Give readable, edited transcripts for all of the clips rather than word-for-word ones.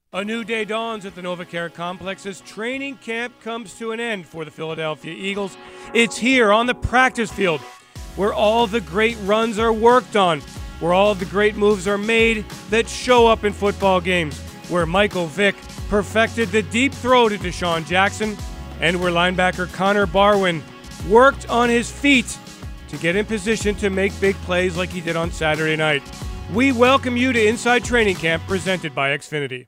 A new day dawns at the NovaCare Complex as training camp comes to an end for the Philadelphia Eagles. It's here on the practice field where all the great runs are worked on, where all the great moves are made that show up in football games, where Michael Vick perfected the deep throw to Deshaun Jackson, and where linebacker Connor Barwin worked on his feet to get in position to make big plays like he did on Saturday night. We welcome you to Inside Training Camp presented by Xfinity.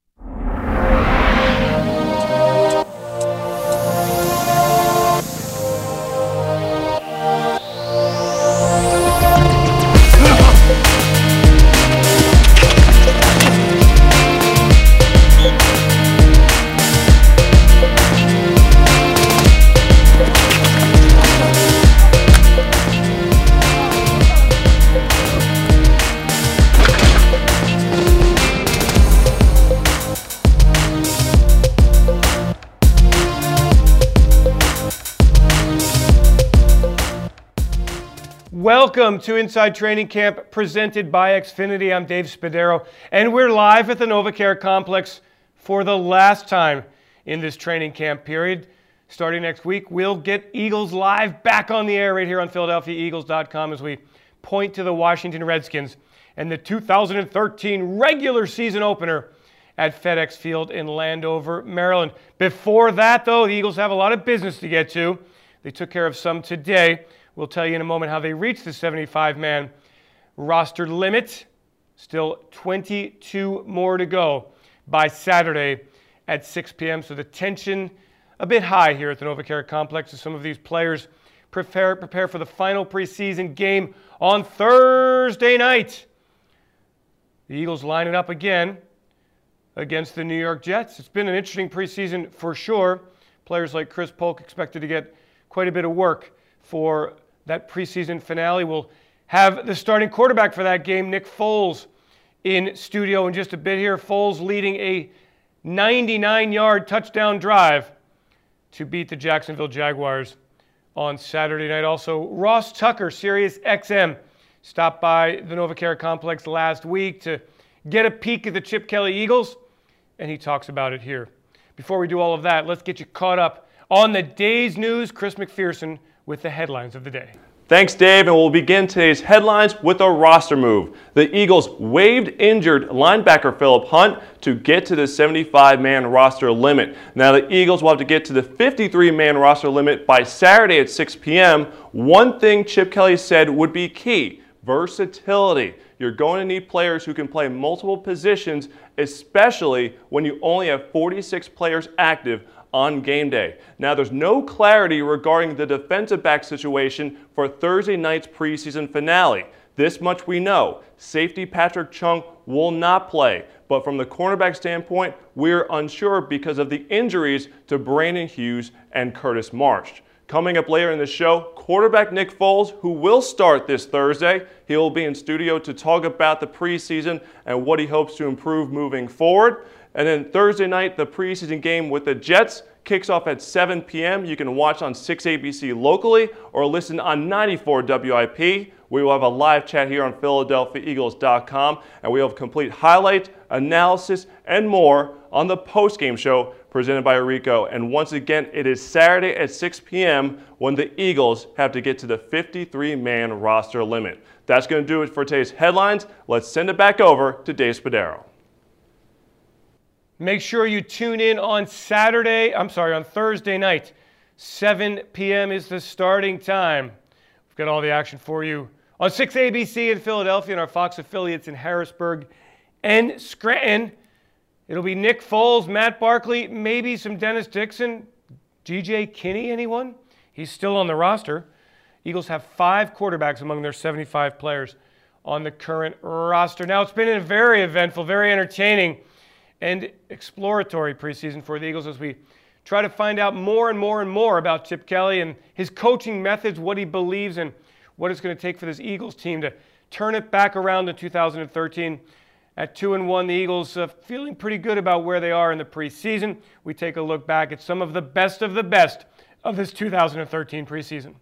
Welcome to Inside Training Camp presented by Xfinity. I'm Dave Spadaro, and we're live at the NovaCare Complex for the last time in this training camp period. Starting next week, we'll get Eagles Live back on the air right here on PhiladelphiaEagles.com as we point to the Washington Redskins and the 2013 regular season opener at FedEx Field in Landover, Maryland. Before that, though, the Eagles have a lot of business to get to. They took care of some today. We'll tell you in a moment how they reached the 75-man roster limit. Still 22 more to go by Saturday at 6 p.m. So the tension a bit high here at the NovaCare Complex as some of these players prepare for the final preseason game on Thursday night. The Eagles lining up again against the New York Jets. It's been an interesting preseason for sure. Players like Chris Polk expected to get quite a bit of work for that preseason finale. We'll have the starting quarterback for that game, Nick Foles, in studio in just a bit here. Foles leading a 99-yard touchdown drive to beat the Jacksonville Jaguars on Saturday night. Also, Ross Tucker, Sirius XM, stopped by the NovaCare Complex last week to get a peek at the Chip Kelly Eagles, and he talks about it here. Before we do all of that, let's get you caught up on the day's news. Chris McPherson with the headlines of the day. Thanks, Dave, and we'll begin today's headlines with a roster move. The Eagles waived injured linebacker Philip Hunt to get to the 75-man roster limit. Now the Eagles will have to get to the 53-man roster limit by Saturday at 6 p.m. One thing Chip Kelly said would be key: versatility. You're going to need players who can play multiple positions, especially when you only have 46 players active on game day. Now, there's no clarity regarding the defensive back situation for Thursday night's preseason finale. This much we know: safety Patrick Chung will not play. But from the cornerback standpoint, we're unsure because of the injuries to Brandon Hughes and Curtis Marsh. Coming up later in the show, quarterback Nick Foles, who will start this Thursday. He will be in studio to talk about the preseason and what he hopes to improve moving forward. And then Thursday night, the preseason game with the Jets kicks off at 7 p.m. You can watch on 6ABC locally or listen on 94 WIP. We will have a live chat here on PhiladelphiaEagles.com, and we will have complete highlights, analysis, and more on the postgame show presented by Rico. And once again, it is Saturday at 6 p.m. when the Eagles have to get to the 53-man roster limit. That's going to do it for today's headlines. Let's send it back over to Dave Spadaro. Make sure you tune in on Thursday night. 7 p.m. is the starting time. We've got all the action for you on 6ABC in Philadelphia and our Fox affiliates in Harrisburg and Scranton. It'll be Nick Foles, Matt Barkley, maybe some Dennis Dixon, G.J. Kinney, anyone? He's still on the roster. Eagles have 5 quarterbacks among their 75 players on the current roster. Now, it's been a very eventful, very entertaining, and exploratory preseason for the Eagles as we try to find out more and more about Chip Kelly and his coaching methods, what he believes, and what it's going to take for this Eagles team to turn it back around in 2013. At 2-1, the Eagles feeling pretty good about where they are in the preseason. We take a look back at some of the best of this 2013 preseason.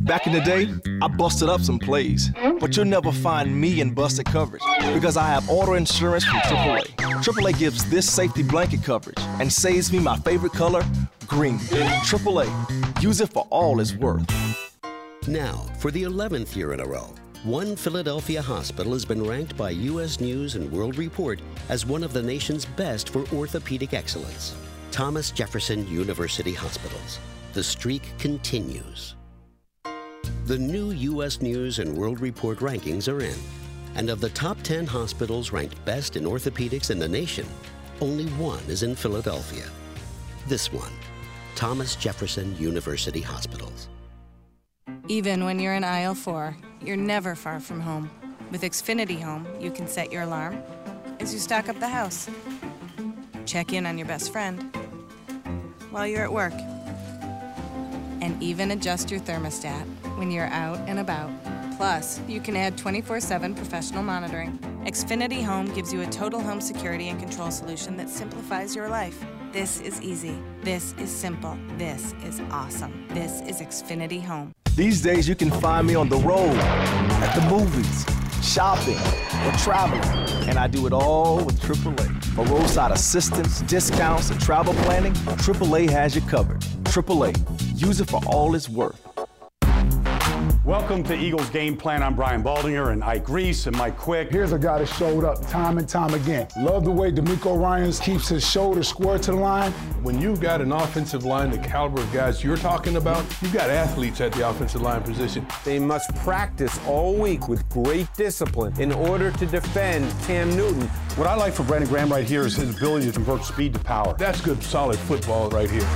Back in the day, I busted up some plays, but you'll never find me in busted coverage because I have auto insurance from AAA. AAA gives this safety blanket coverage and saves me my favorite color, green. AAA, use it for all it's worth. Now, for the 11th year in a row, one Philadelphia hospital has been ranked by U.S. News and World Report as one of the nation's best for orthopedic excellence. Thomas Jefferson University Hospitals. The streak continues. The new U.S. News and World Report rankings are in. And of the top 10 hospitals ranked best in orthopedics in the nation, only one is in Philadelphia. This one, Thomas Jefferson University Hospitals. Even when you're in aisle 4, you're never far from home. With Xfinity Home, you can set your alarm as you stock up the house. Check in on your best friend while you're at work. And even adjust your thermostat when you're out and about. Plus, you can add 24/7 professional monitoring. Xfinity Home gives you a total home security and control solution that simplifies your life. This is easy. This is simple. This is awesome. This is Xfinity Home. These days you can find me on the road, at the movies, shopping, or traveling. And I do it all with AAA. For roadside assistance, discounts, and travel planning, AAA has you covered. AAA, use it for all it's worth. Welcome to Eagles Game Plan. I'm Brian Baldinger and Ike Reese and Mike Quick. Here's a guy that showed up time and time again. Love the way D'Amico Ryans keeps his shoulder square to the line. When you've got an offensive line, the caliber of guys you're talking about, you've got athletes at the offensive line position. They must practice all week with great discipline in order to defend Cam Newton. What I like for Brandon Graham right here is his ability to convert speed to power. That's good, solid football right here.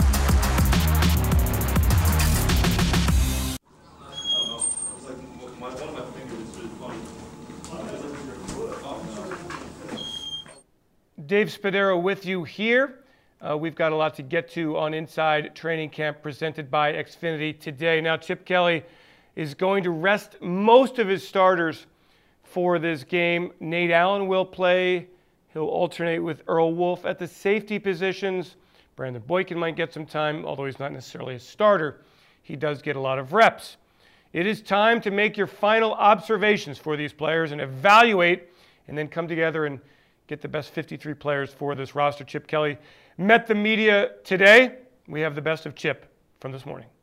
Dave Spadaro with you here. We've got a lot to get to on Inside Training Camp presented by Xfinity today. Now, Chip Kelly is going to rest most of his starters for this game. Nate Allen will play. He'll alternate with Earl Wolff at the safety positions. Brandon Boykin might get some time, although he's not necessarily a starter. He does get a lot of reps. It is time to make your final observations for these players and evaluate, and then come together and get the best 53 players for this roster. Chip Kelly met the media today. We have the best of Chip from this morning.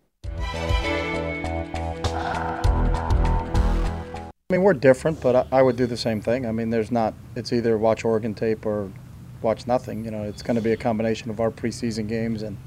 I mean, we're different, but I would do the same thing. I mean, it's either watch Oregon tape or watch nothing. You know, it's going to be a combination of our preseason games, and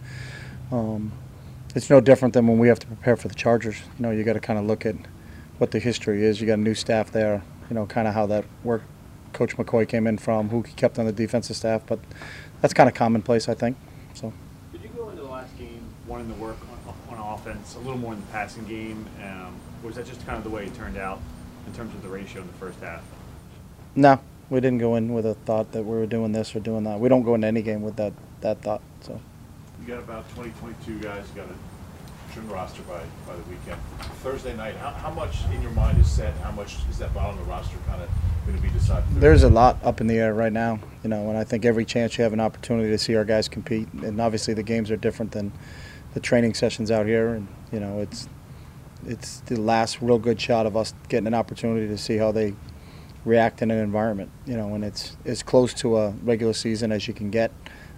it's no different than when we have to prepare for the Chargers. You know, you got to kind of look at what the history is. You got a new staff there, you know, kind of how that worked. Coach McCoy came in from, who he kept on the defensive staff, but that's kind of commonplace, I think. So. Did you go into the last game wanting to work on offense a little more in the passing game, or was that just kind of the way it turned out in terms of the ratio in the first half? No, we didn't go in with a thought that we were doing this or doing that. We don't go into any game with that thought. So. You got about 22 guys. You got a trim roster by the weekend. Thursday night, how much in your mind is set? How much is that bottom of the roster kind of going to be decided? There's a lot up in the air right now, you know, and I think every chance you have an opportunity to see our guys compete, and obviously the games are different than the training sessions out here, and you know, it's the last real good shot of us getting an opportunity to see how they react in an environment, you know, and it's as close to a regular season as you can get.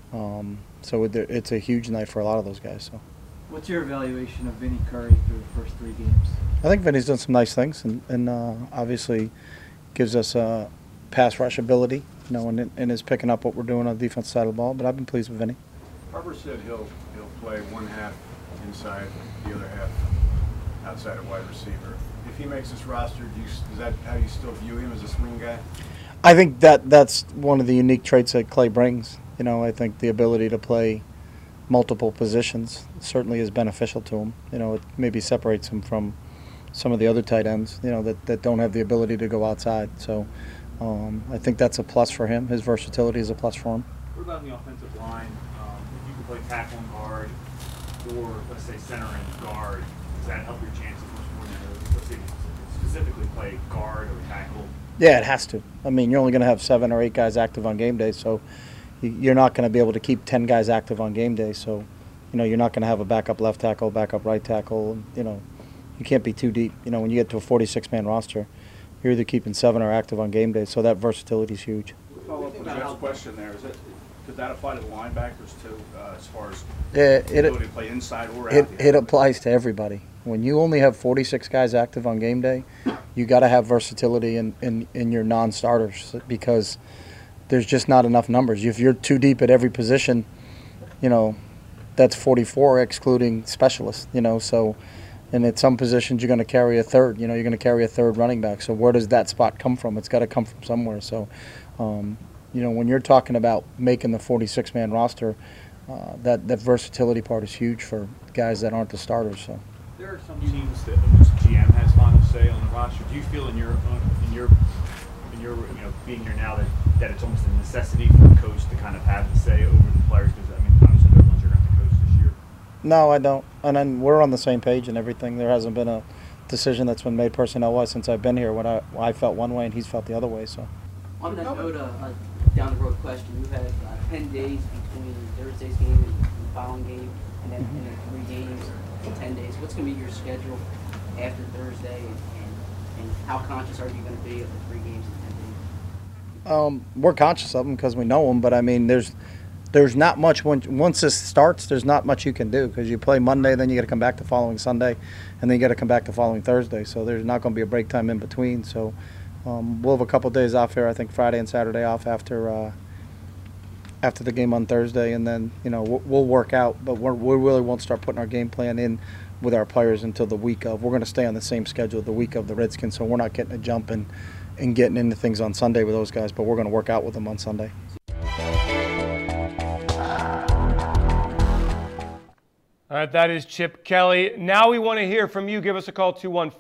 So it's a huge night for a lot of those guys. So. What's your evaluation of Vinny Curry through the first 3 games? I think Vinny's done some nice things, and obviously gives us a pass rush ability, you know, and is picking up what we're doing on the defensive side of the ball. But I've been pleased with Vinny. Harper said he'll play one half inside, the other half outside of wide receiver. If he makes this roster, is that how you still view him as a swing guy? I think that's one of the unique traits that Clay brings. You know, I think the ability to play multiple positions certainly is beneficial to him. You know, it maybe separates him from some of the other tight ends, you know, that don't have the ability to go outside. So I think that's a plus for him. His versatility is a plus for him. What about the offensive line? If you can play tackle and guard, or let's say center and guard, does that help your chances much more than, let's say, specifically play guard or tackle? Yeah, it has to. I mean, you're only going to have 7 or 8 guys active on game day, so you're not going to be able to keep 10 guys active on game day. So, you know, you're not going to have a backup left tackle, backup right tackle. You know, you can't be too deep. You know, when you get to a 46-man roster, you're either keeping 7 or active on game day, so that versatility is huge. Follow up with Jeff's question there. Could that apply to the linebackers too, as far as It ability to play inside or out? It applies to everybody. When you only have 46 guys active on game day, you got to have versatility in your non-starters because there's just not enough numbers. If you're too deep at every position, you know, that's 44 excluding specialists, you know, so and at some positions you're going to carry a third, you know, you're going to carry a third running back. So where does that spot come from? It's got to come from somewhere. So, you know, when you're talking about making the 46-man roster, that versatility part is huge for guys that aren't the starters. So there are some teams that almost GM has final say on the roster. Do you feel in your being here now that it's almost a necessity for a coach to kind of have the say over the players? Because I mean, obviously they're the ones you're going to have to coach this year. No, I don't. And then we're on the same page and everything. There hasn't been a decision that's been made personnel-wise since I've been here. When I felt one way and he's felt the other way. So. On that note, down the road question: you had 10 days between Thursday's game and the following game, and then 3 games in 10 days. What's going to be your schedule after Thursday, and how conscious are you going to be of the 3 games in 10 days? We're conscious of them because we know them, but I mean, there's not much once this starts. There's not much you can do because you play Monday, then you got to come back the following Sunday, and then you got to come back the following Thursday. So there's not going to be a break time in between. So we'll have a couple of days off here. I think Friday and Saturday off after the game on Thursday, and then we'll work out. But we really won't start putting our game plan in with our players until the week of. We're going to stay on the same schedule the week of the Redskins, so we're not getting a jump and getting into things on Sunday with those guys, but we're going to work out with them on Sunday. All right, that is Chip Kelly. Now we want to hear from you. Give us a call,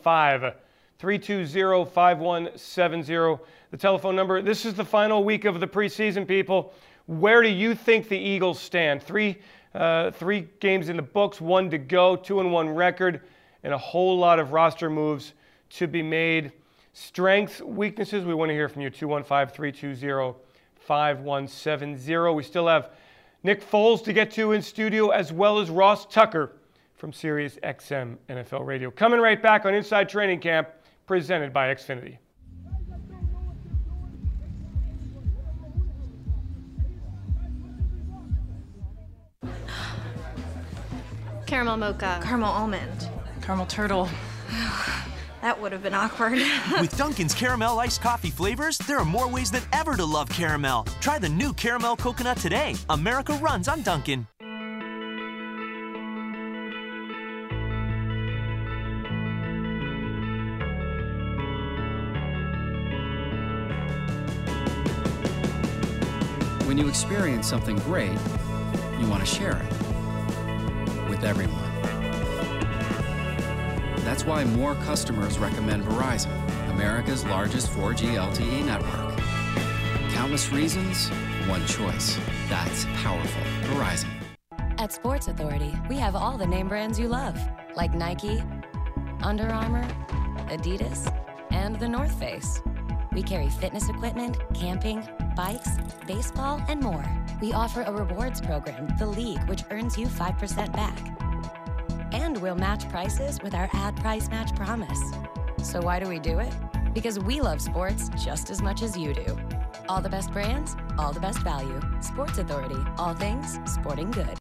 215-320-5170, the telephone number. This is the final week of the preseason, people. Where do you think the Eagles stand? Three games in the books, 1 to go, 2-1 record, and a whole lot of roster moves to be made. Strengths, weaknesses, we want to hear from you, 215-320-5170. We still have Nick Foles to get to in studio, as well as Ross Tucker from Sirius XM NFL Radio. Coming right back on Inside Training Camp, presented by Xfinity. Caramel mocha. Caramel almond. Caramel turtle. That would have been awkward. With Dunkin's caramel iced coffee flavors, there are more ways than ever to love caramel. Try the new caramel coconut today. America runs on Dunkin'. When you experience something great, you want to share it with everyone. That's why more customers recommend Verizon, America's largest 4G LTE network. Countless reasons, one choice. That's powerful. Verizon. At Sports Authority, we have all the name brands you love, like Nike, Under Armour, Adidas, and The North Face. We carry fitness equipment, camping, bikes, baseball, and more. We offer a rewards program, The League, which earns you 5% back. And we'll match prices with our ad price match promise. So why do we do it? Because we love sports just as much as you do. All the best brands, all the best value. Sports Authority, all things sporting good.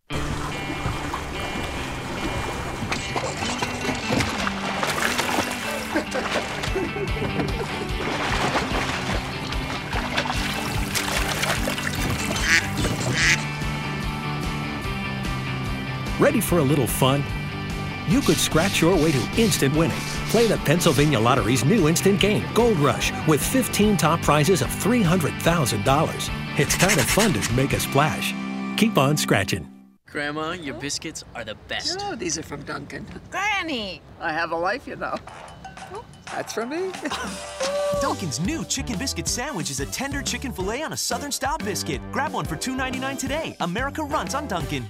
Ready for a little fun? You could scratch your way to instant winning. Play the Pennsylvania Lottery's new instant game, Gold Rush, with 15 top prizes of $300,000. It's kind of fun to make a splash. Keep on scratching. Grandma, your biscuits are the best. Oh, these are from Dunkin'. Granny! I have a life, you know. That's from me. Dunkin's new chicken biscuit sandwich is a tender chicken filet on a Southern-style biscuit. Grab one for $2.99 today. America runs on Dunkin'.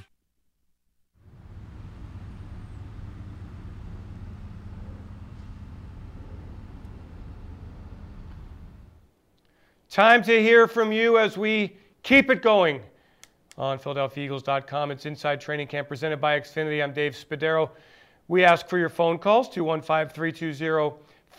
Time to hear from you as we keep it going on PhiladelphiaEagles.com. It's Inside Training Camp presented by Xfinity. I'm Dave Spadaro. We ask for your phone calls, 215-320-5170.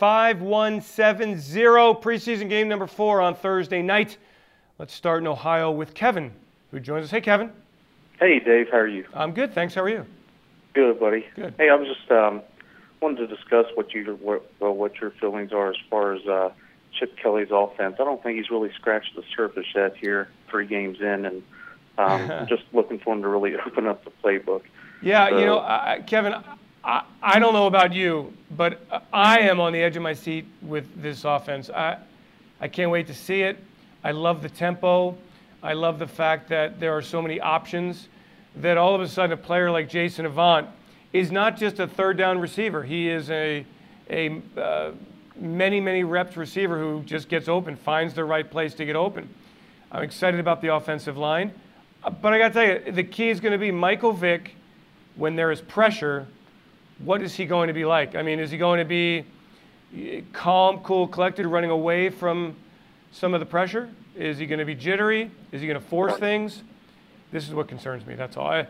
Preseason game number 4 on Thursday night. Let's start in Ohio with Kevin, who joins us. Hey, Kevin. Hey, Dave. How are you? I'm good, thanks. How are you? Good, buddy. Good. Hey, I was just wanted to discuss what your feelings are as far as Chip Kelly's offense. I don't think he's really scratched the surface yet here, 3 games in, and I'm just looking for him to really open up the playbook. Yeah, So- you know, Kevin, I don't know about you, but I am on the edge of my seat with this offense. I can't wait to see it. I love the tempo. I love the fact that there are so many options, that all of a sudden a player like Jason Avant is not just a third down receiver. He is a many reps receiver who just gets open, finds the right place to get open. I'm excited about the offensive line. But I got to tell you, the key is going to be Michael Vick. When there is pressure, what is he going to be like? I mean, is he going to be calm, cool, collected, running away from some of the pressure? Is he going to be jittery? Is he going to force things? This is what concerns me. That's all.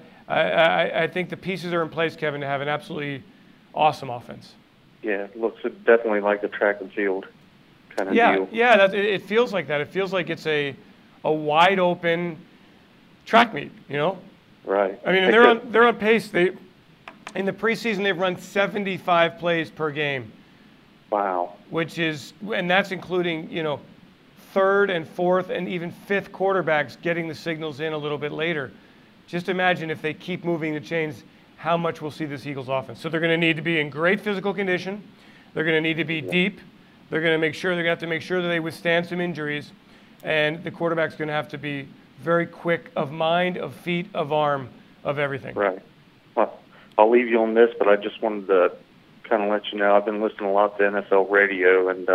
I think the pieces are in place, Kevin, to have an absolutely awesome offense. Yeah, it looks definitely like a track and field kind of deal. Yeah, it feels like that. It feels like it's a wide open track meet, you know? Right. I mean, they're on pace. In the preseason, they've run 75 plays per game. Wow. And that's including, you know, third and fourth and even fifth quarterbacks getting the signals in a little bit later. Just imagine if they keep moving the chains, how much we'll see this Eagles offense. So they're going to need to be in great physical condition. They're going to need to be deep. They're going to have to make sure that they withstand some injuries. And the quarterback's going to have to be very quick of mind, of feet, of arm, of everything. Right. Well, I'll leave you on this, but I just wanted to kind of let you know I've been listening a lot to NFL radio and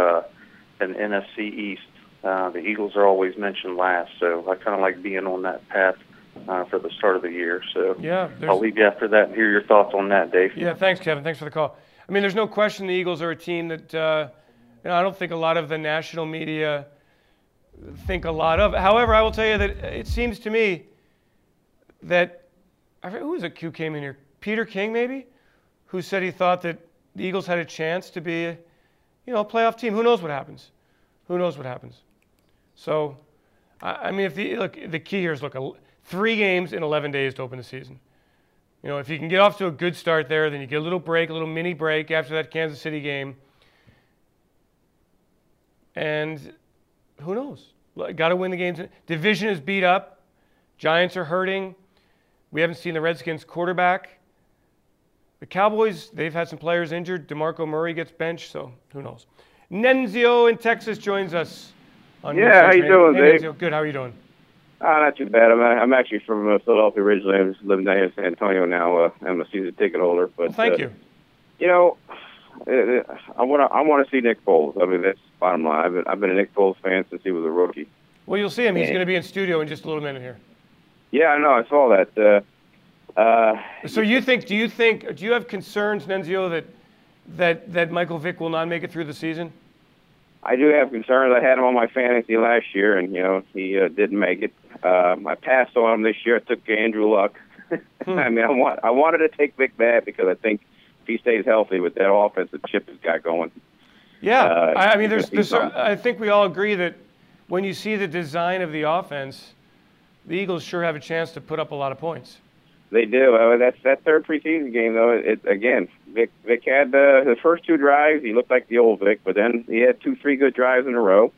NFC East. The Eagles are always mentioned last, so I kind of like being on that path for the start of the year. So yeah, I'll leave you after that and hear your thoughts on that, Dave. Yeah, thanks, Kevin. Thanks for the call. I mean, there's no question the Eagles are a team that I don't think a lot of the national media think a lot of. However, I will tell you that it seems to me that who was it who came in here? Peter King, maybe, who said he thought that the Eagles had a chance to be, a playoff team. Who knows what happens? Who knows what happens? So, I mean, the key here is 3 games in 11 days to open the season. You know, if you can get off to a good start there, then you get a little break, a little mini break after that Kansas City game, and who knows? Got to win the games. Division is beat up. Giants are hurting. We haven't seen the Redskins quarterback. The Cowboys, they've had some players injured. DeMarco Murray gets benched, so who knows? Nenzio in Texas joins us. How you doing, Dave? Nenzio, good. How are you doing? Not too bad. I'm actually from Philadelphia originally. I'm just living down here in San Antonio now. I'm a season ticket holder. But well, thank you. You know, I want to see Nick Foles. I mean, that's the bottom line. I've been a Nick Foles fan since he was a rookie. Well, you'll see him. He's going to be in studio in just a little minute here. Yeah, I know. I saw that. So do you have concerns, Nenzio, that Michael Vick will not make it through the season? I do have concerns. I had him on my fantasy last year, and he didn't make it. I passed on him this year. I took Andrew Luck. I mean, I wanted to take Vick back because I think if he stays healthy with that offense that Chip has got going. Yeah, I mean, I think we all agree that when you see the design of the offense, the Eagles sure have a chance to put up a lot of points. They do. That third preseason game, though, Vick had the first 2 drives. He looked like the old Vick, but then he had 2-3 good drives in a row.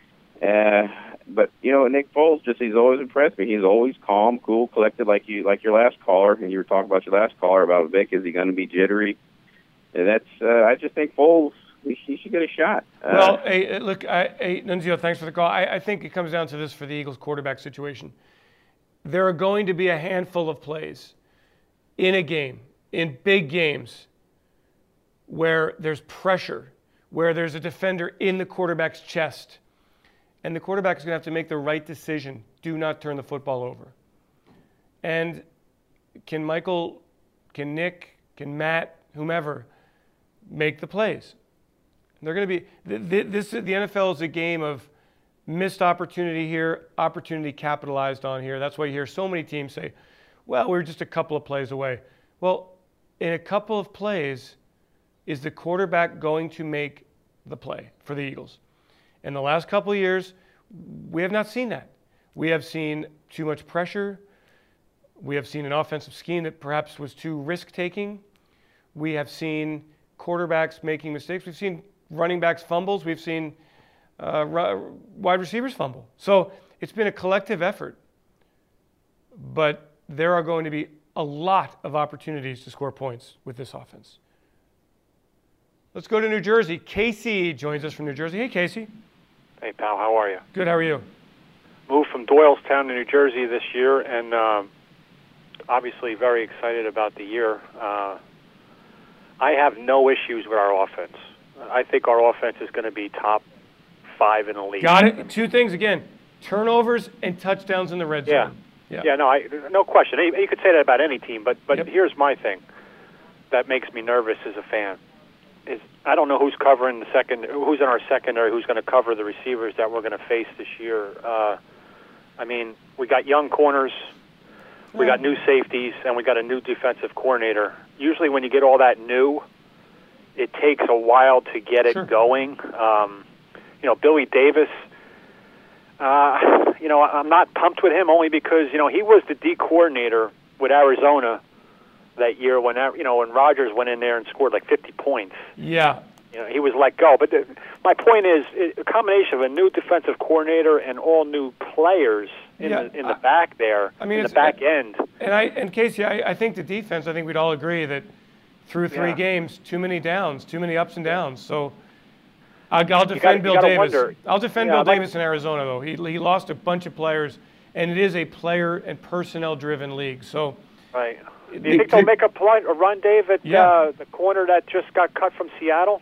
But Nick Foles, he's always impressed me. He's always calm, cool, collected, like your last caller, and you were talking about your last caller about Vick. Is he going to be jittery? And I just think Foles, he should get a shot. Nunzio, thanks for the call. I think it comes down to this for the Eagles quarterback situation. There are going to be a handful of plays in a game, in big games, where there's pressure, where there's a defender in the quarterback's chest, and the quarterback is going to have to make the right decision. Do not turn the football over. And can Michael, can Nick, can Matt, whomever, make the plays? They're going to be the NFL is a game of missed opportunity here, opportunity capitalized on here. That's why you hear so many teams say, well, we're just a couple of plays away. Well, in a couple of plays, is the quarterback going to make the play for the Eagles? In the last couple of years, we have not seen that. We have seen too much pressure. We have seen an offensive scheme that perhaps was too risk-taking. We have seen quarterbacks making mistakes. We've seen running backs fumbles. We've seen wide receivers fumble. So it's been a collective effort. But there are going to be a lot of opportunities to score points with this offense. Let's go to New Jersey. Casey joins us from New Jersey. Hey, Casey. Hey, pal. How are you? Good. How are you? Moved from Doylestown to New Jersey this year, and obviously very excited about the year. I have no issues with our offense. I think our offense is going to be top 5 in the league. Got it. Two things again: turnovers and touchdowns in the red zone. Yeah. No question. You could say that about any team, but here's my thing that makes me nervous as a fan. Is I don't know who's covering who's in our secondary, who's going to cover the receivers that we're going to face this year. I mean, we got young corners, we got new safeties, and we got a new defensive coordinator. Usually when you get all that new, it takes a while to get it going. Billy Davis, I'm not pumped with him only because, he was the D coordinator with Arizona that year when Rodgers went in there and scored like 50 points. Yeah. He was let go. But my point is, a combination of a new defensive coordinator and all new players in the back there, in the back end. And Casey, I think the defense, I think we'd all agree that through 3 games, too many downs, too many ups and downs. So I'll defend Bill Davis. I'll defend Bill Davis in Arizona, though. He lost a bunch of players, and it is a player and personnel-driven league. So. Right. Do you think they'll make a run, Dave, at the corner that just got cut from Seattle?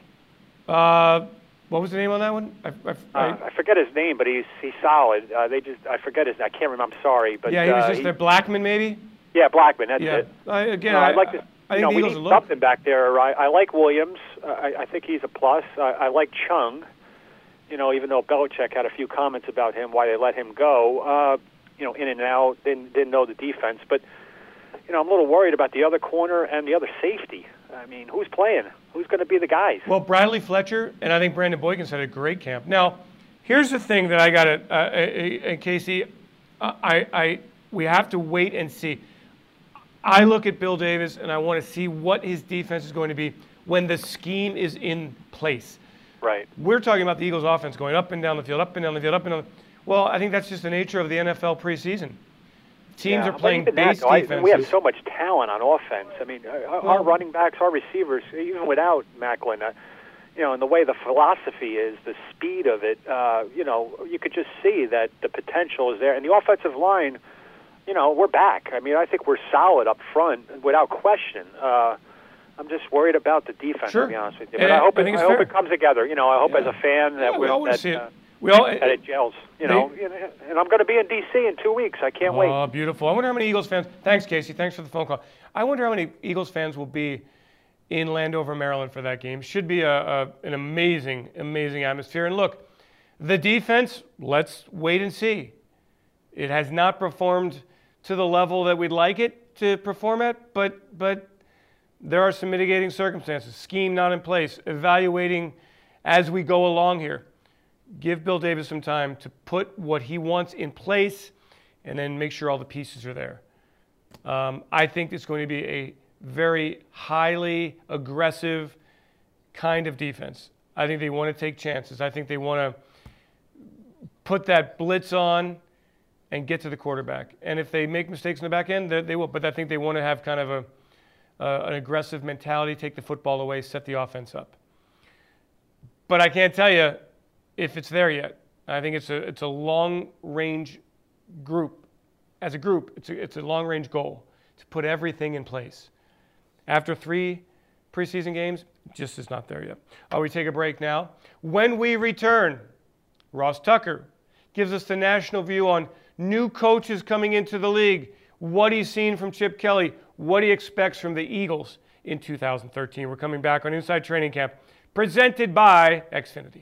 What was the name on that one? I forget his name, but he's solid. I forget his. I can't remember. I'm sorry, but he was just their Blackman, maybe. Yeah, Blackman. That's it. I'd like to. We need something back there. I like Williams. I think he's a plus. I like Chung. Even though Belichick had a few comments about him, why they let him go. In and out. Didn't know the defense, but. I'm a little worried about the other corner and the other safety. I mean, who's playing? Who's going to be the guys? Well, Bradley Fletcher and I think Brandon Boykins had a great camp. Now, here's the thing that I got to, Casey, we have to wait and see. I look at Bill Davis and I want to see what his defense is going to be when the scheme is in place. Right. We're talking about the Eagles' offense going up and down the field, up and down the field, up and down. Well, I think that's just the nature of the NFL preseason. Teams are playing base defenses. We have so much talent on offense. I mean, our running backs, our receivers, even without Macklin, and the way the philosophy is, the speed of it, you could just see that the potential is there. And the offensive line, we're back. I mean, I think we're solid up front without question. I'm just worried about the defense, to be honest with you. But I hope it comes together. I hope as a fan that that it gels. And I'm going to be in D.C. in 2 weeks. I can't wait. Oh, beautiful. I wonder how many Eagles fans. Thanks, Casey. Thanks for the phone call. I wonder how many Eagles fans will be in Landover, Maryland for that game. Should be an amazing, amazing atmosphere. And look, the defense, let's wait and see. It has not performed to the level that we'd like it to perform at, but there are some mitigating circumstances. Scheme not in place. Evaluating as we go along here. Give Bill Davis some time to put what he wants in place and then make sure all the pieces are there. I think it's going to be a very highly aggressive kind of defense. I think they want to take chances. I think they want to put that blitz on and get to the quarterback. And if they make mistakes in the back end, they will. But I think they want to have kind of an aggressive mentality, take the football away, set the offense up. But I can't tell you if it's there yet. I think it's a long-range group. As a group, it's a long-range goal to put everything in place. After 3 preseason games, just is not there yet. We take a break now. When we return, Ross Tucker gives us the national view on new coaches coming into the league, what he's seen from Chip Kelly, what he expects from the Eagles in 2013. We're coming back on Inside Training Camp, presented by Xfinity.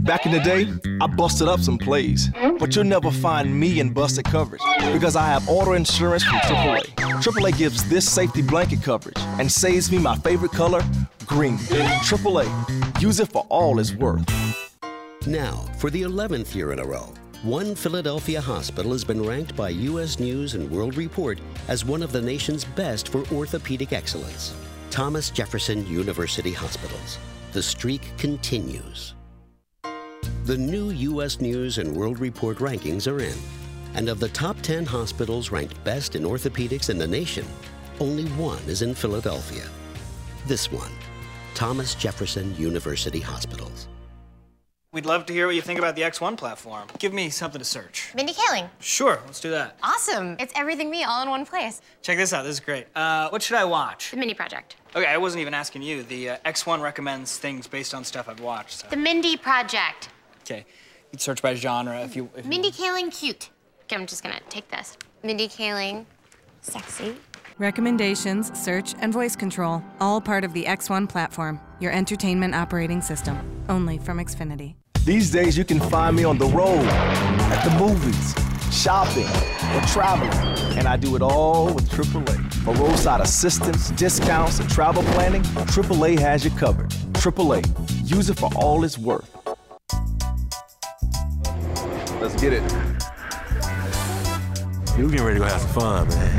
Back in the day, I busted up some plays, but you'll never find me in busted coverage because I have auto insurance from AAA. AAA gives this safety blanket coverage and saves me my favorite color, green. AAA, use it for all it's worth. Now, for the 11th year in a row, one Philadelphia hospital has been ranked by U.S. News and World Report as one of the nation's best for orthopedic excellence. Thomas Jefferson University Hospitals. The streak continues. The new U.S. News and World Report rankings are in. And of the top 10 hospitals ranked best in orthopedics in the nation, only one is in Philadelphia. This one, Thomas Jefferson University Hospitals. We'd love to hear what you think about the X1 platform. Give me something to search. Mindy Kaling. Sure, let's do that. Awesome. It's everything me all in one place. Check this out, this is great. What should I watch? The Mindy Project. Okay, I wasn't even asking you. The X1 recommends things based on stuff I've watched. So. The Mindy Project. Okay, you'd search by genre if you... Mindy Kaling, cute. Okay, I'm just gonna take this. Mindy Kaling, sexy. Recommendations, search, and voice control, all part of the X1 platform, your entertainment operating system, only from Xfinity. These days, you can find me on the road, at the movies, shopping, or traveling. And I do it all with AAA. For roadside assistance, discounts, and travel planning, AAA has you covered. AAA, use it for all it's worth. Let's get it. You getting ready to go have some fun, man.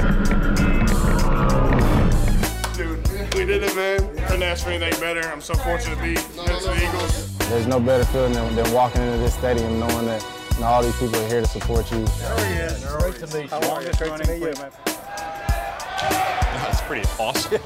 Dude, we did it, man. Couldn't ask for anything better. I'm so fortunate to be next to the Eagles. There's no better feeling than walking into this stadium knowing that all these people are here to support you. There he is. Great to meet you. How long is it to meet you? That's pretty awesome.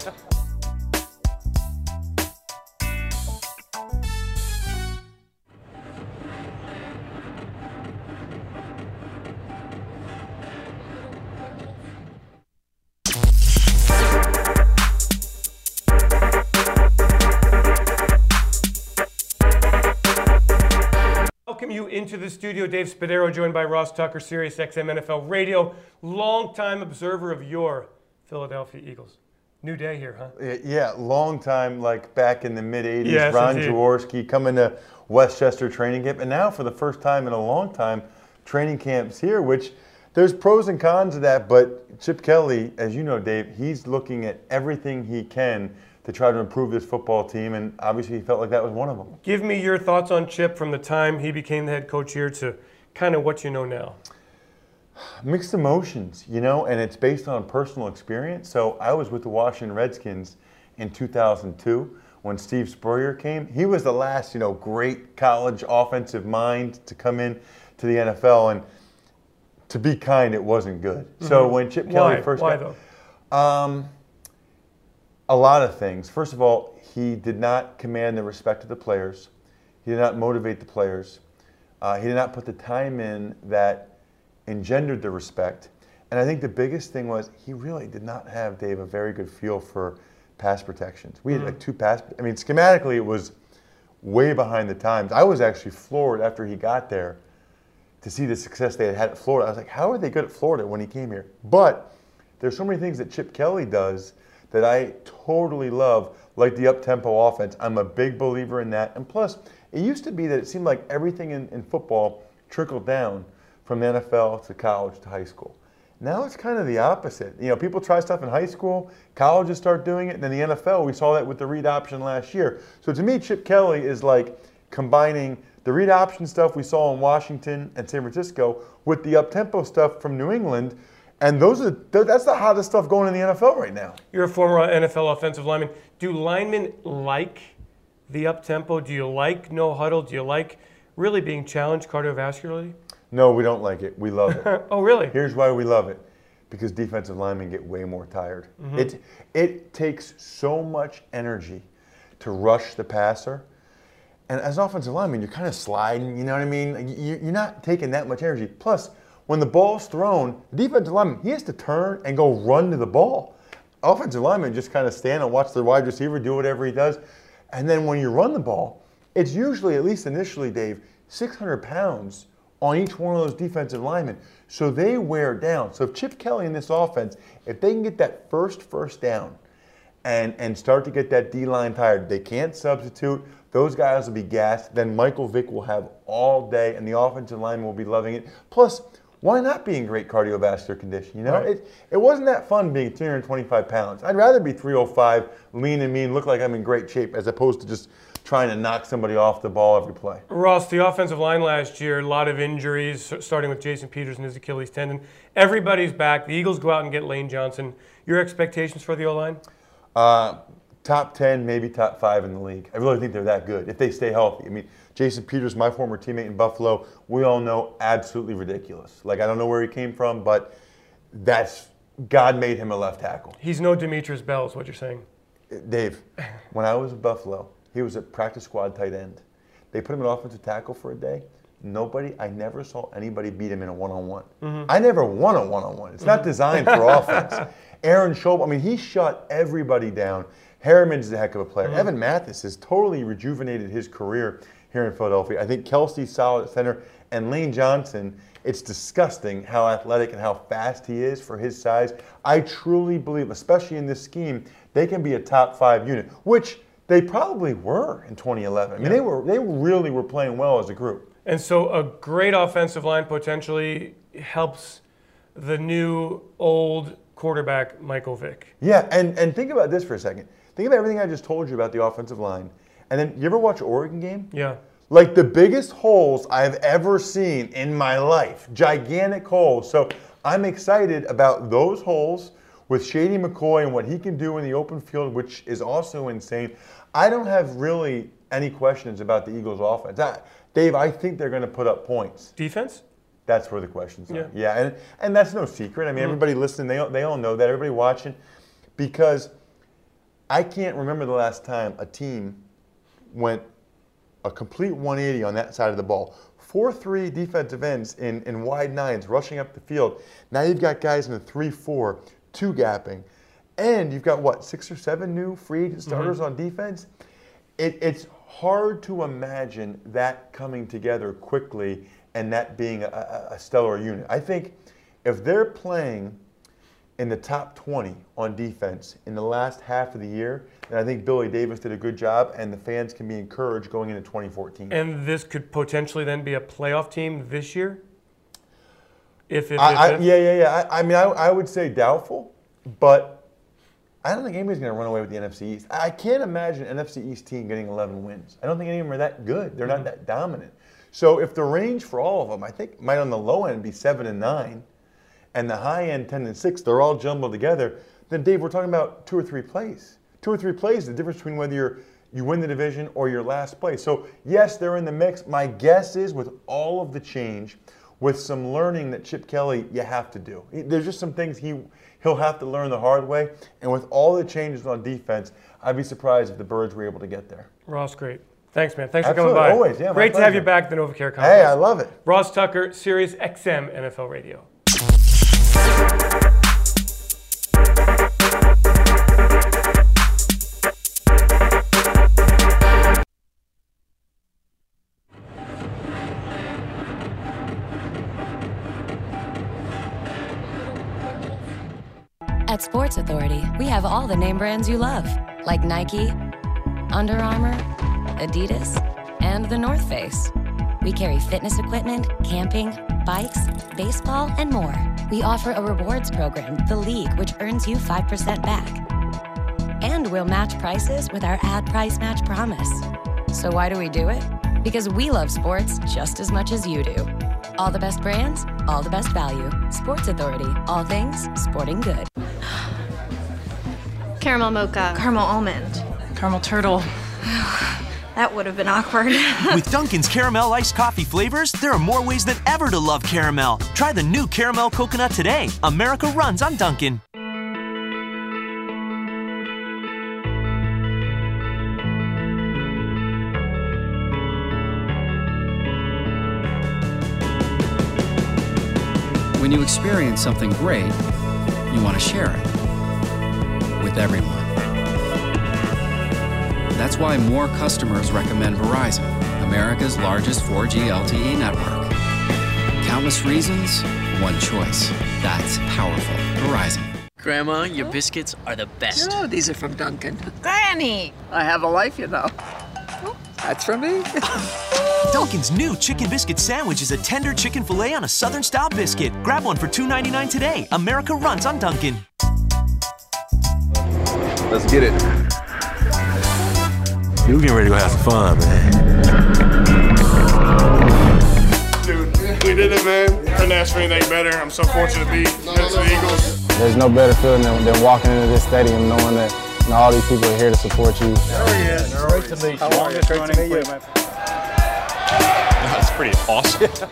Welcome you into the studio. Dave Spadaro, joined by Ross Tucker, Sirius XM NFL Radio, longtime observer of your Philadelphia Eagles. New day here, huh? Yeah, long time, like back in the mid-'80s. Yes, Ron indeed. Jaworski coming to Westchester training camp. And now, for the first time in a long time, training camps here, which there's pros and cons to that. But Chip Kelly, as you know, Dave, he's looking at everything he can to try to improve this football team, and obviously he felt like that was one of them. Give me your thoughts on Chip from the time he became the head coach here to kind of what you know now. Mixed emotions, you know, and it's based on personal experience. So I was with the Washington Redskins in 2002 when Steve Spurrier came. He was the last, you know, great college offensive mind to come in to the NFL, and to be kind, it wasn't good. So when Chip Kelly first Why though? A lot of things. First of all, he did not command the respect of the players. He did not motivate the players. He did not put the time in that engendered the respect. And I think the biggest thing was he really did not have, Dave, a very good feel for pass protections. We had like two pass. I mean, schematically, it was way behind the times. I was actually floored after he got there to see the success they had at Florida. I was like, how are they good at Florida when he came here? But there's so many things that Chip Kelly does that I totally love, like the up-tempo offense. I'm a big believer in that. And plus, it used to be that it seemed like everything in football trickled down from the NFL to college to high school. Now it's kind of the opposite. You know, people try stuff in high school, colleges start doing it, and then the NFL, we saw that with the read option last year. So to me, Chip Kelly is like combining the read option stuff we saw in Washington and San Francisco with the up-tempo stuff from New England. And that's the hottest stuff going in the NFL right now. You're a former NFL offensive lineman. Do linemen like the up-tempo? Do you like no huddle? Do you like really being challenged cardiovascularly? No, we don't like it. We love it. Oh, really? Here's why we love it. Because defensive linemen get way more tired. It takes so much energy to rush the passer. And as an offensive lineman, you're kind of sliding, you know what I mean? You're not taking that much energy. Plus, when the ball's thrown, the defensive lineman, he has to turn and go run to the ball. Offensive linemen just kind of stand and watch the wide receiver do whatever he does. And then when you run the ball, it's usually, at least initially, Dave, 600 pounds on each one of those defensive linemen. So they wear down. So if Chip Kelly in this offense, if they can get that first down and start to get that D-line tired. They can't substitute. Those guys will be gassed. Then Michael Vick will have all day, and the offensive lineman will be loving it. Plus, why not be in great cardiovascular condition? You know, Right. it wasn't that fun being 325 pounds. I'd rather be 305, lean and mean, look like I'm in great shape, as opposed to just trying to knock somebody off the ball every play. Ross, the offensive line last year, a lot of injuries, starting with Jason Peters and his Achilles tendon. Everybody's back. The Eagles go out and get Lane Johnson. Your expectations for the O-line? Top 10, maybe top 5 in the league. I really think they're that good if they stay healthy. I mean, Jason Peters, my former teammate in Buffalo, we all know absolutely ridiculous. Like, I don't know where he came from, but God made him a left tackle. He's no Demetrius Bell is what you're saying. Dave, when I was in Buffalo, he was a practice squad tight end. They put him in offensive tackle for a day. I never saw anybody beat him in a one-on-one. I never won a one-on-one. It's not designed for offense. Aaron Schobel, I mean, he shut everybody down. Harriman's a heck of a player. Evan Mathis has totally rejuvenated his career here in Philadelphia. I think Kelsey's solid at center, and Lane Johnson, it's disgusting how athletic and how fast he is for his size. I truly believe, especially in this scheme, they can be a top 5 unit, which they probably were in 2011. I mean, they really were playing well as a group. And so a great offensive line potentially helps the new old quarterback, Michael Vick. Yeah, and think about this for a second. Think about everything I just told you about the offensive line. And then, you ever watch an Oregon game? Yeah. Like the biggest holes I've ever seen in my life. Gigantic holes. So I'm excited about those holes with Shady McCoy and what he can do in the open field, which is also insane. I don't have really any questions about the Eagles' offense. Dave, I think they're going to put up points. Defense? That's where the questions are. Yeah, and that's no secret. I mean, everybody listening, they all know that. Everybody watching. Because I can't remember the last time a team went a complete 180 on that side of the ball. 4-3 defensive ends in wide nines rushing up the field. Now you've got guys in the 3-4, 2-gapping. And you've got, 6 or 7 new free agent starters on defense? It's hard to imagine that coming together quickly and that being a stellar unit. I think if they're playing in the top 20 on defense in the last half of the year, then I think Billy Davis did a good job, and the fans can be encouraged going into 2014. And this could potentially then be a playoff team this year? If. Yeah. I mean, I would say doubtful, but I don't think anybody's going to run away with the NFC East. I can't imagine an NFC East team getting 11 wins. I don't think any of them are that good. They're not that dominant. So if the range for all of them, I think, might on the low end be 7-9, and the high end 10-6, they're all jumbled together, then Dave, we're talking about 2 or 3 plays. 2 or 3 plays, the difference between whether you win the division or your last place. So yes, they're in the mix. My guess is with all of the change, with some learning that Chip Kelly, you have to do. There's just some things he'll have to learn the hard way. And with all the changes on defense, I'd be surprised if the Birds were able to get there. Ross, great. Thanks, man. Thanks Absolutely. for coming by. Always, yeah. Great to have you back at the NovaCare Conference. Hey, I love it. Ross Tucker, Sirius XM NFL Radio. At Sports Authority, we have all the name brands you love, like Nike, Under Armour, Adidas, and The North Face. We carry fitness equipment, camping, bikes, baseball, and more. We offer a rewards program, The League, which earns you 5% back. And we'll match prices with our ad price match promise. So why do we do it? Because we love sports just as much as you do. All the best brands, all the best value. Sports Authority, all things sporting good. Caramel mocha. Caramel almond. Caramel turtle. That would have been awkward. With Dunkin's caramel iced coffee flavors, there are more ways than ever to love caramel. Try the new caramel coconut today. America runs on Dunkin'. When you experience something great, you want to share it with everyone. That's why more customers recommend Verizon, America's largest 4G LTE network. Countless reasons, one choice. That's powerful. Verizon. Grandma, your biscuits are the best. Oh, these are from Dunkin'. Granny! I have a life, you know. That's from me. Dunkin's new chicken biscuit sandwich is a tender chicken filet on a Southern-style biscuit. Grab one for $2.99 today. America runs on Dunkin'. Let's get it. We're getting ready to go have some fun, man. Dude, we did it, man. Couldn't ask for anything better. I'm so fortunate to be next to the Eagles. There's no better feeling than walking into this stadium knowing that all these people are here to support you. There he is. Great to meet you. Longest running for you. That's pretty awesome.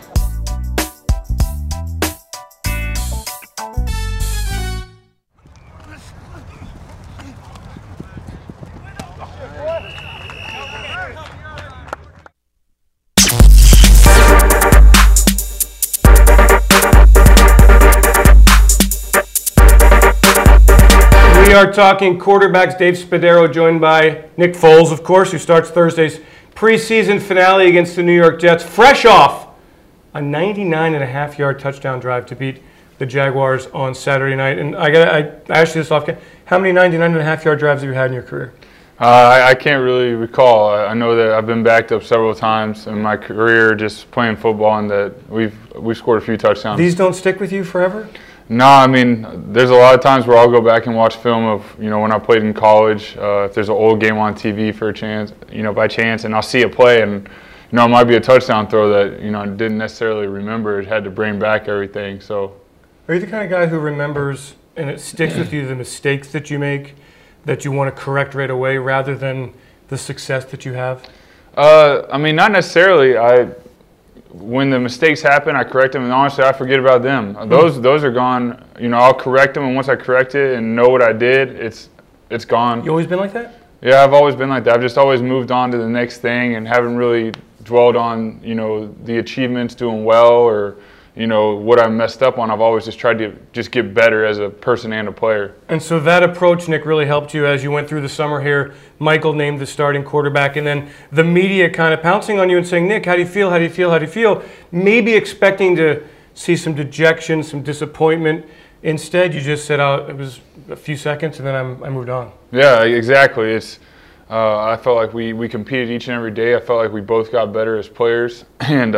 We are talking quarterbacks. Dave Spadaro joined by Nick Foles, of course, who starts Thursday's preseason finale against the New York Jets, fresh off a 99.5-yard touchdown drive to beat the Jaguars on Saturday night. And I asked you this off. How many 99.5-yard drives have you had in your career? I can't really recall. I know that I've been backed up several times in my career just playing football, and that we've scored a few touchdowns. These don't stick with you forever? No, I mean, there's a lot of times where I'll go back and watch film of, when I played in college, if there's an old game on TV for a chance, by chance, and I'll see a play and, it might be a touchdown throw that, I didn't necessarily remember. It had to bring back everything, so. Are you the kind of guy who remembers, and it sticks with you, the mistakes that you make, that you want to correct right away rather than the success that you have? I mean, not necessarily. When the mistakes happen, I correct them, and honestly, I forget about them. Those are gone. I'll correct them, and once I correct it and know what I did, it's gone. You always been like that? Yeah, I've always been like that. I've just always moved on to the next thing and haven't really dwelled on, the achievements, doing well, or, what I messed up on. I've always just tried to just get better as a person and a player. And so that approach, Nick, really helped you as you went through the summer here. Michael named the starting quarterback, and then the media kind of pouncing on you and saying, Nick, how do you feel? How do you feel? How do you feel? Maybe expecting to see some dejection, some disappointment. Instead, you just said, it was a few seconds, and then I moved on. Yeah, exactly. I felt like we competed each and every day. I felt like we both got better as players, and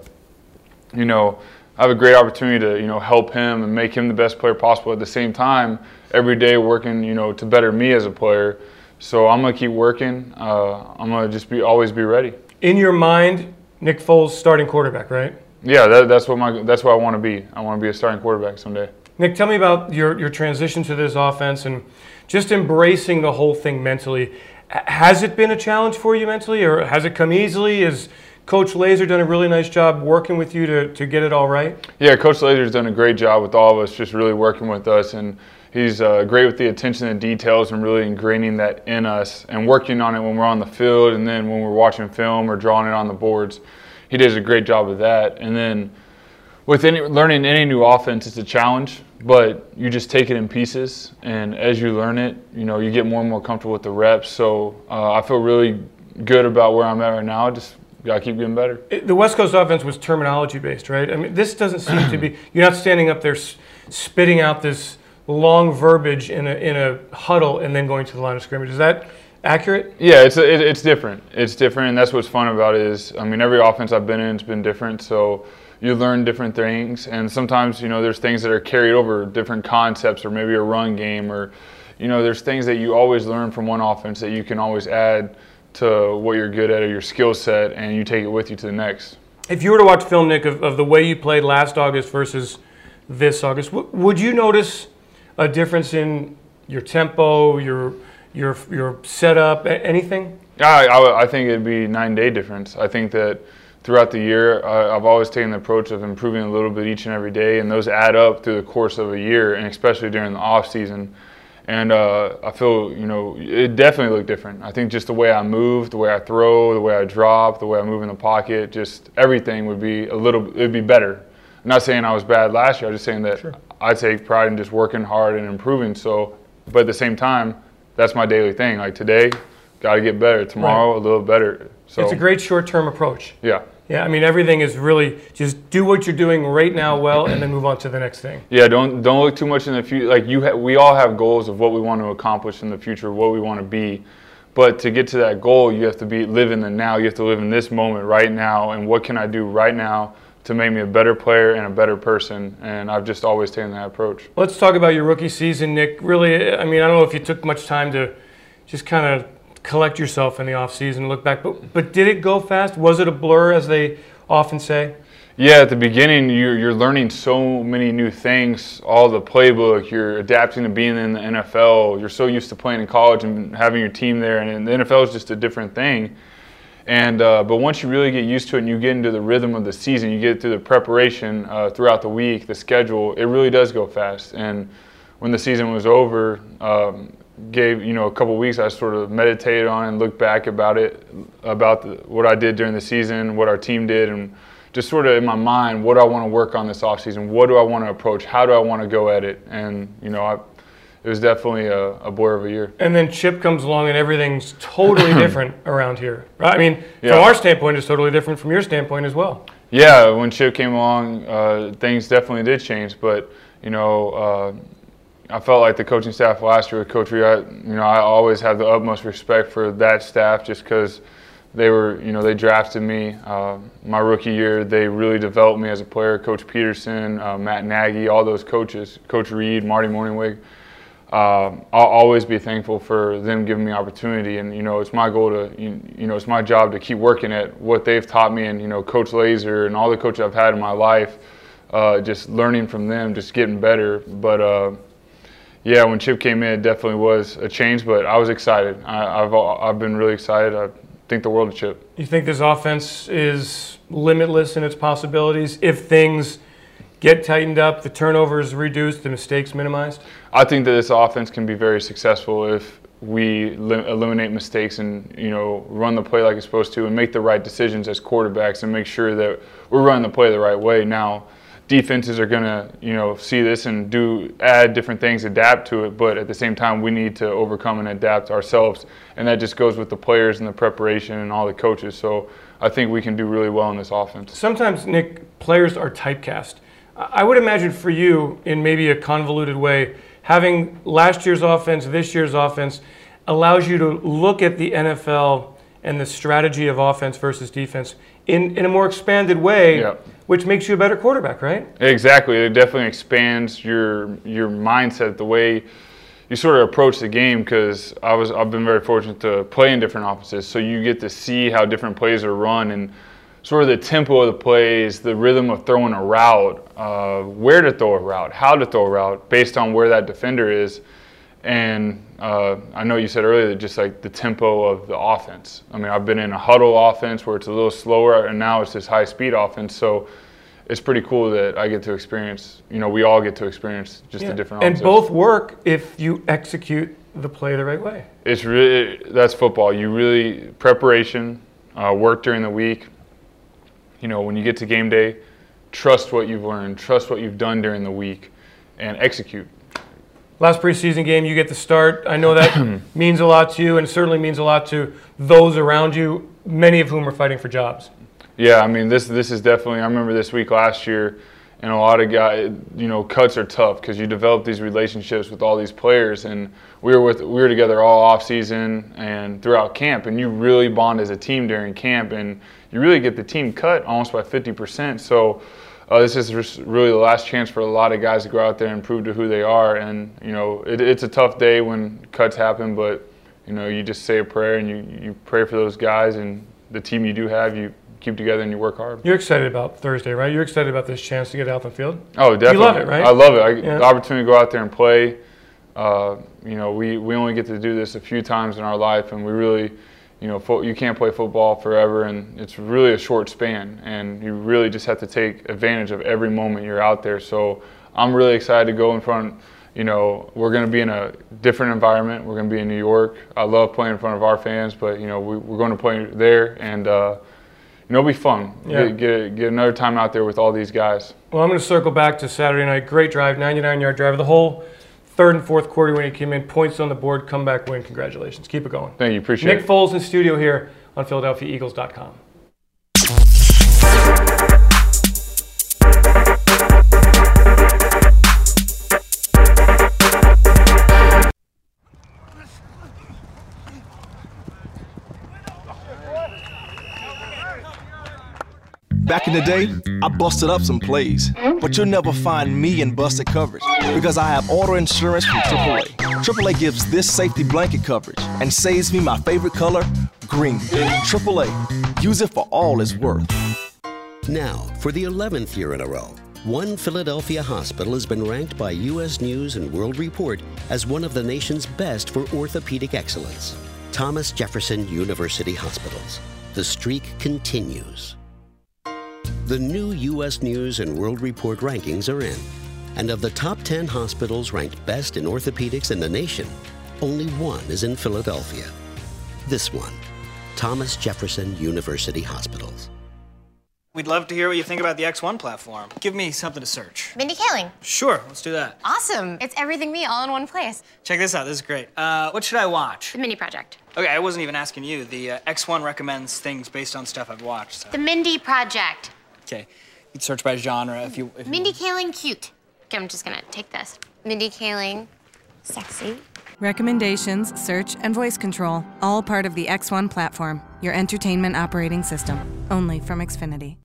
I have a great opportunity to help him and make him the best player possible. At the same time, every day working to better me as a player. So I'm gonna keep working. I'm gonna just always be ready. In your mind, Nick Foles starting quarterback, right? Yeah, that's what I want to be. I want to be a starting quarterback someday. Nick, tell me about your transition to this offense and just embracing the whole thing mentally. Has it been a challenge for you mentally, or has it come easily? Has Coach Laser done a really nice job working with you to get it all right? Yeah, Coach Laser's done a great job with all of us, just really working with us, and he's great with the attention to details and really ingraining that in us and working on it when we're on the field and then when we're watching film or drawing it on the boards. He does a great job of that. And then with learning any new offense, it's a challenge, but you just take it in pieces, and as you learn it, you get more and more comfortable with the reps. So I feel really good about where I'm at right now. Just got to keep getting better. The West Coast offense was terminology-based, right? I mean, this doesn't seem to be, you're not standing up there spitting out this long verbiage in a huddle and then going to the line of scrimmage. Is that accurate? Yeah, it's different. It's different, and that's what's fun about it is, I mean, every offense I've been in has been different, so you learn different things, and sometimes, there's things that are carried over, different concepts, or maybe a run game, or, there's things that you always learn from one offense that you can always add to what you're good at or your skill set, and you take it with you to the next. If you were to watch film, Nick, of the way you played last August versus this August, would you notice a difference in your tempo, your setup, anything? I think it'd be night and day difference. I think that throughout the year, I've always taken the approach of improving a little bit each and every day, and those add up through the course of a year, and especially during the off season. And I feel, it definitely looked different. I think just the way I move, the way I throw, the way I drop, the way I move in the pocket, just everything would be it'd be better. I'm not saying I was bad last year. I'm just saying that sure. I take pride in just working hard and improving. So, but at the same time, that's my daily thing. Like today, got to get better. Tomorrow, right. A little better. So it's a great short-term approach. Yeah. Yeah, I mean, everything is really just do what you're doing right now well, and then move on to the next thing. Yeah, don't look too much in the future. Like we all have goals of what we want to accomplish in the future, what we want to be. But to get to that goal, you have to live in the now. You have to live in this moment right now. And what can I do right now to make me a better player and a better person? And I've just always taken that approach. Let's talk about your rookie season, Nick. Really, I mean, I don't know if you took much time to just kind of collect yourself in the offseason, look back. But did it go fast? Was it a blur, as they often say? Yeah, at the beginning, you're learning so many new things, all the playbook, you're adapting to being in the NFL. You're so used to playing in college and having your team there, and the NFL is just a different thing. And but once you really get used to it and you get into the rhythm of the season, you get through the preparation throughout the week, the schedule, it really does go fast. And when the season was over, a couple weeks, I sort of meditated on it and looked back about what I did during the season, what our team did, and just sort of in my mind, what do I want to work on this offseason? What do I want to approach? How do I want to go at it? And it was definitely a blur of a year. And then Chip comes along and everything's totally different around here, right? I mean, from our standpoint, it's totally different from your standpoint as well. Yeah, when Chip came along, things definitely did change. But I felt like the coaching staff last year with Coach Reed, I always have the utmost respect for that staff just because they drafted me my rookie year. They really developed me as a player. Coach Peterson, Matt Nagy, all those coaches, Coach Reed, Marty Morningwig. I'll always be thankful for them giving me opportunity, and it's my goal to it's my job to keep working at what they've taught me, and Coach Laser and all the coaches I've had in my life, just learning from them, just getting better. But yeah, when Chip came in, it definitely was a change, but I was excited. I've been really excited. I think the world of Chip. You think this offense is limitless in its possibilities if things get tightened up, the turnovers reduced, the mistakes minimized? I think that this offense can be very successful if we eliminate mistakes and run the play like it's supposed to and make the right decisions as quarterbacks and make sure that we're running the play the right way. Now, defenses are going to see this and add different things, adapt to it, but at the same time we need to overcome and adapt ourselves, and that just goes with the players and the preparation and all the coaches. So I think we can do really well in this offense. Sometimes, Nick, players are typecast. I would imagine for you, in maybe a convoluted way, having last year's offense, this year's offense, allows you to look at the NFL and the strategy of offense versus defense in a more expanded way, which makes you a better quarterback, right? Exactly. It definitely expands your mindset, the way you sort of approach the game, because I've been very fortunate to play in different offenses, so you get to see how different plays are run and sort of the tempo of the plays, the rhythm of throwing a route, where to throw a route, how to throw a route based on where that defender is. And I know you said earlier that just like the tempo of the offense. I mean, I've been in a huddle offense where it's a little slower, and now it's this high-speed offense. So it's pretty cool that I get to experience, we all get to experience just the different offenses. And both work if you execute the play the right way. It's really, that's football. You really, preparation, work during the week. When you get to game day, trust what you've learned, trust what you've done during the week, and execute. Last preseason game, you get the start. I know that means a lot to you, and certainly means a lot to those around you, many of whom are fighting for jobs. Yeah, I mean, this is definitely, I remember this week last year, and a lot of guys, cuts are tough because you develop these relationships with all these players, and we were together all off season and throughout camp, and you really bond as a team during camp, and you really get the team cut almost by 50%. So this is really the last chance for a lot of guys to go out there and prove to who they are. And it's a tough day when cuts happen, but you just say a prayer and you pray for those guys and the team you do have. You keep together and you work hard. You're excited about Thursday, right? You're excited about this chance to get out on the field? Oh, definitely. You love it, right? I love it. The opportunity to go out there and play. We only get to do this a few times in our life, and we really, you can't play football forever, and it's really a short span, and you really just have to take advantage of every moment you're out there. So I'm really excited to go in front. We're going to be in a different environment. We're going to be in New York. I love playing in front of our fans, but we're going to play there, and it'll be fun. Yeah. Get another time out there with all these guys. Well, I'm going to circle back to Saturday night. Great drive, 99-yard drive. The whole third and fourth quarter when you came in, points on the board, comeback win. Congratulations. Keep it going. Thank you. Appreciate it. Nick Foles in studio here on PhiladelphiaEagles.com. Back in the day, I busted up some plays, but you'll never find me in busted coverage because I have auto insurance from AAA. AAA gives this safety blanket coverage and saves me my favorite color, green. AAA, use it for all it's worth. Now, for the 11th year in a row, one Philadelphia hospital has been ranked by U.S. News and World Report as one of the nation's best for orthopedic excellence. Thomas Jefferson University Hospitals. The streak continues. The new U.S. News and World Report rankings are in. And of the top 10 hospitals ranked best in orthopedics in the nation, only one is in Philadelphia. This one, Thomas Jefferson University Hospitals. We'd love to hear what you think about the X1 platform. Give me something to search. Mindy Kaling. Sure, let's do that. Awesome. It's everything me all in one place. Check this out, this is great. What should I watch? The Mindy Project. Okay, I wasn't even asking you. The X1 recommends things based on stuff I've watched. So. The Mindy Project. Okay, you'd search by genre if you... Mindy Kaling, cute. Okay, I'm just gonna take this. Mindy Kaling, sexy. Recommendations, search, and voice control, all part of the X1 platform, your entertainment operating system, only from Xfinity.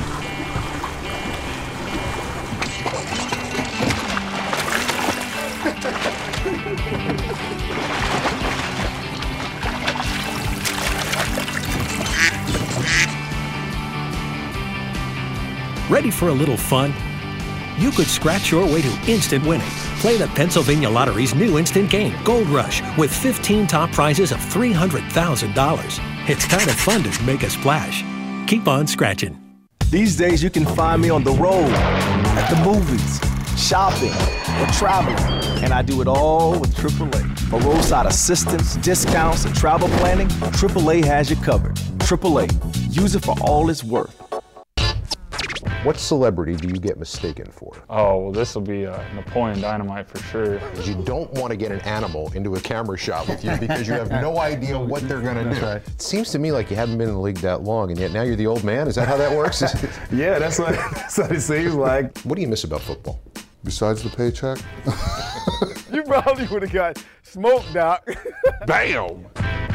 Ready for a little fun? You could scratch your way to instant winning. Play the Pennsylvania Lottery's new instant game, Gold Rush, with 15 top prizes of $300,000. It's kind of fun to make a splash. Keep on scratching. These days you can find me on the road, at the movies, shopping, or traveling. And I do it all with AAA. For roadside assistance, discounts, and travel planning, AAA has you covered. AAA, use it for all it's worth. What celebrity do you get mistaken for? Oh, well, this will be Napoleon Dynamite for sure. You don't want to get an animal into a camera shot with you because you have no idea what they're going to do. Right. It seems to me like you haven't been in the league that long, and yet now you're the old man. Is that how that works? Yeah, that's what it seems like. What do you miss about football? Besides the paycheck? You probably would have got smoked, Doc. Bam!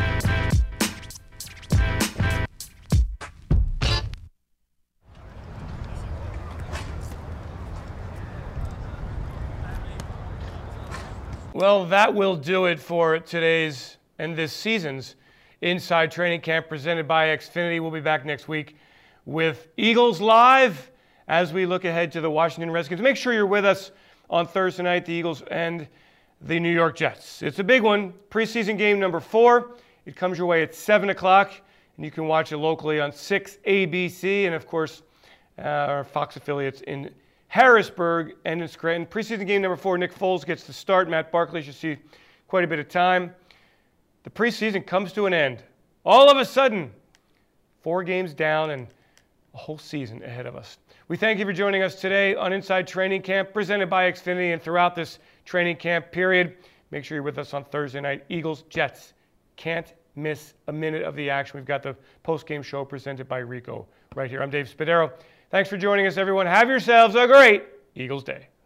Well, that will do it for today's and this season's Inside Training Camp presented by Xfinity. We'll be back next week with Eagles Live as we look ahead to the Washington Redskins. Make sure you're with us on Thursday night, the Eagles and the New York Jets. It's a big one, preseason game number 4. It comes your way at 7 o'clock, and you can watch it locally on 6 ABC and, of course, our Fox affiliates in Harrisburg and in Scranton. Preseason game number 4, Nick Foles gets the start. Matt Barkley should see quite a bit of time. The preseason comes to an end. All of a sudden, 4 games down and a whole season ahead of us. We thank you for joining us today on Inside Training Camp, presented by Xfinity, and throughout this training camp period. Make sure you're with us on Thursday night. Eagles, Jets. Can't miss a minute of the action. We've got the post-game show presented by Rico right here. I'm Dave Spadaro. Thanks for joining us, everyone. Have yourselves a great Eagles Day.